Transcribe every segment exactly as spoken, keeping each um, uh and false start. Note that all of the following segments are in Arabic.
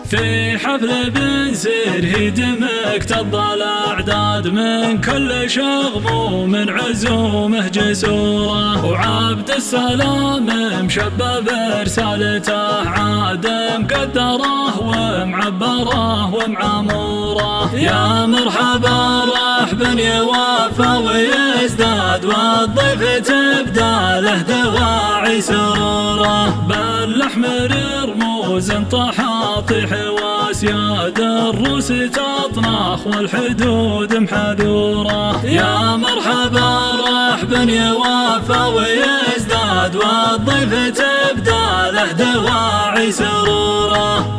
في حفل بنسير هدمك تضى الأعداد من كل شغم ومن عزومه جسوره، وعبد السلام مشبب رسالته عاد مقدره ومعبره ومعموره. يا مرحبا رحب يوفى ويزداد والضيف تبدى له دواعي سروره، بالأحمر رموز طحاطح واسياد الروس تطنخ والحدود محذوره. يا مرحبا رحب يوفى ويزداد والضيف تبدى له دواعي سروره.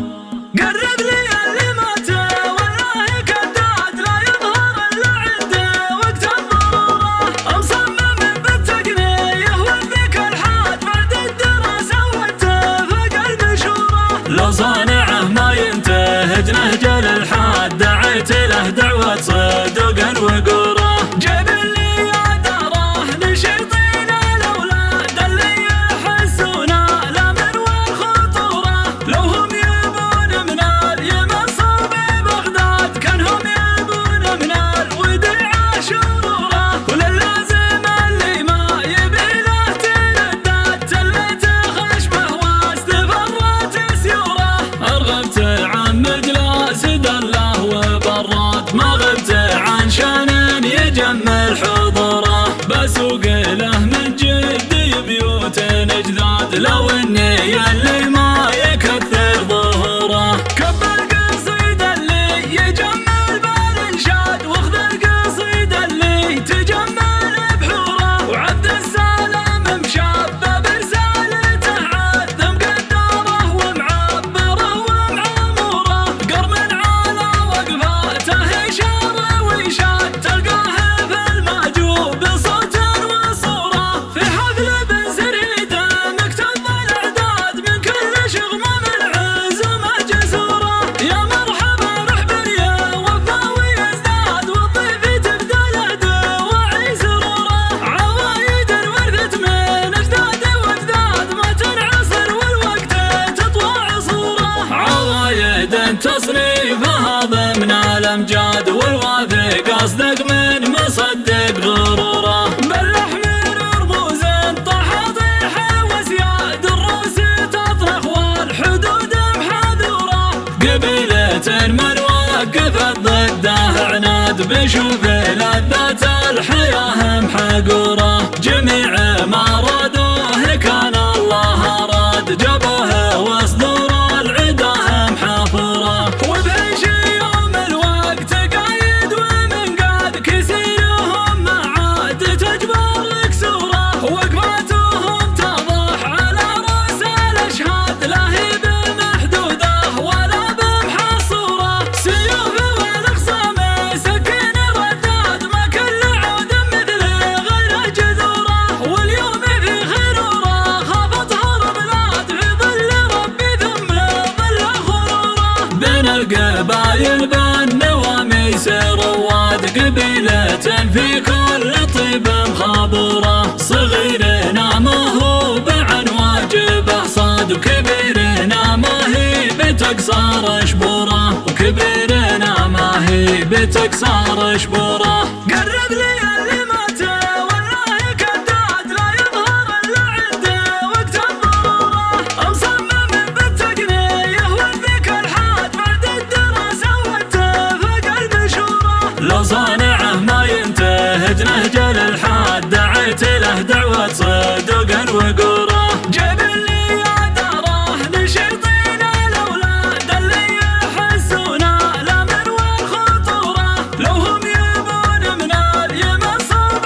قرب لي اللي مات والله كداد لا يظهر الا عنده وقت الضروره، مصمم بالتقنيه والذيك الحاد بعد الدراسه واتفق المشوره. لو صانعه ما ينتهج نهج الالحاد دعيت له دعوه صدق وقوره. جيب اللي يداره لشيطين الاولاد اللي يحسونه الامن والخطوره، لو هم يبون من اليمن ببغداد كانهم يبون من الوديعه شروره، وللازم اللي ما يبي له تنداد تلته خشمه واستفرت سيوره. ارغبت عن مجلس دله وبراد ما غبت عن شان يجمل حضوره، بسوق له من جدي بيوت اجداد لو اني اللي ما يكثر ظهوره. كب القصيد اللي يجمل بالانشاد واخذ القصيد اللي تجمل بحوره، وعبد السلام مشبب برسالته عاد مقدره ومعبره ومعموره. قرم على وقفاته اشاره ويشاد تلقاه في المعجوب بصوت وصوره، في حفل بنسر هدمك تضى الاعداد من كل شغم من عزومه جسوره. يا مرحبا رحب يوفى ويزداد والضيف تبدى له دواعي سروره، عوايد ورثت من اجداد واجداد ما تنعصر والوقت تطوى عصوره. عوايد تصريفها ضمن الامجاد والواثق اصدق من مصدق غروره، بالاحمر رموز طحاطيح واسياد الروس تطرخ والحدود محذوره. قبيلة من وقفت ضده عناد بشوف لذات الحياة محقوره. جميع ما رادوه كان الله راد جابوه وصدور العداه محافوره، وبعيش يوم الوقت قايد ومن قاد كسيرهم ما عاد تجبر كسوره، وقفاتهم تضح على راس الاشهاد لا هي بمحدوده ولا بمحصوره. سيوف والاقسام سكين رداد ما كل عود مثل غير جذوره، واليوم في خيروره خافتها البلاد في ظل ربي ثم ظل خروره. بين القبايل بالنواميس رواد قبيلة في كل طيب مخابوره، صغيرنا ما هو بعن واجبه صاد وكبيرنا ما هي بتكسر شبوره، وكبيرنا ما هي بتكسر شبوره. قرب لي اللي مات والله كداد لا يظهر الا عنده وقت الضروره، مصمم بالتقنيه والذيك الحاد بعد الدراسه واتفق المشوره. لو صانعه ما ينتهج نهج الالحاد دعيت له دعوه صدق وقوره. جيب اللي يداره لشيطين الاولاد اللي يحسونه الامن والخطوره، لو هم يبون من اليمن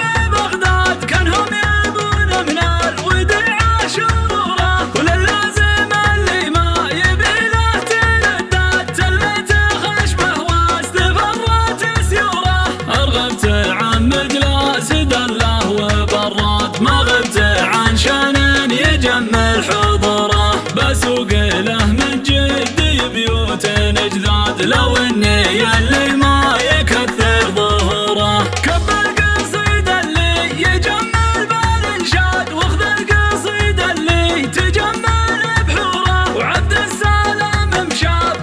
ببغداد كانهم يبون من الوديعه شروره، وللازم اللي ما يبي له تنداد تلته خشمه واستفرت سيوره. ارغبت عن مجلس دله وبراد ما غبت عن شان يجمل حضوره، بسوق له من جدي بيوت اجداد لو اني اللي ما يكثر ظهوره. كب القصيد اللي يجمل بالانشاد واخذ القصيد اللي تجمل بحوره، وعبد السلام مشاب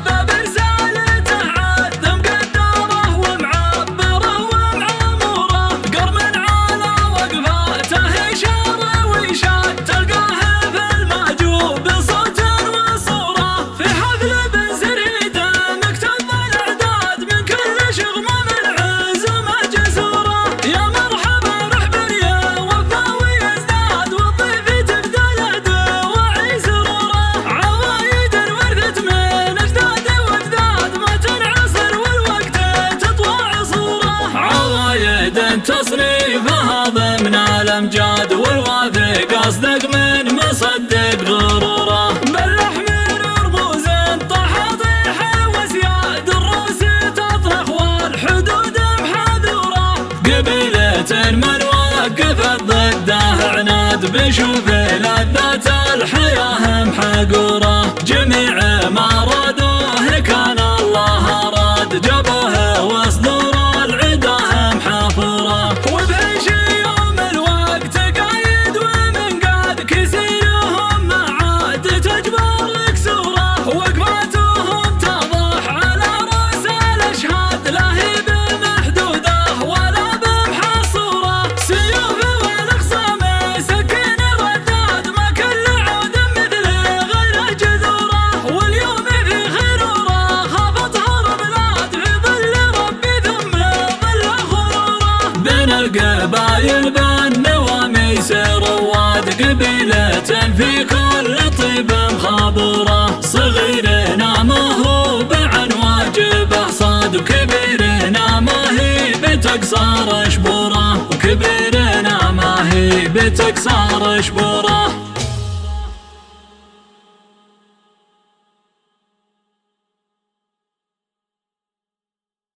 نشوف لذات الحياة محقورة. جميع ما رادوه كان الله أراد، جابوه وصدور العدا محافرة. وبهش يوم الوقت قايد ومن قاد كسيرهم ما عاد تجبر لك سورة. وقفاتهم تضح على رأس الأشهاد، لا هي بمحدودة ولا بمحصورة. سيوف والأخصام سكين رداد، ما كل عود مثله غير جذورة. واليوم في خيرورة خافت هرب بلاد، في ظل ربي ثم ظل خرورة. بين القبايل بالنواميس رواد، قبيلة في كل طيب مخابرة. صغيرنا ما هو بعن واجبه صاد، وكبيرنا ما هي بتكسر شبوره. وكبيرنا ما هي بتكسر شبوره.